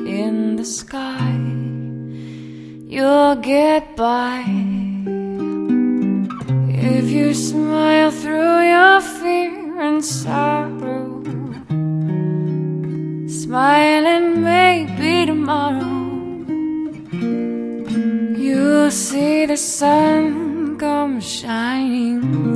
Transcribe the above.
in the sky. You'll get by if you smile through your fear and sorrow. Smile and maybe tomorrow you'll see the sun come shining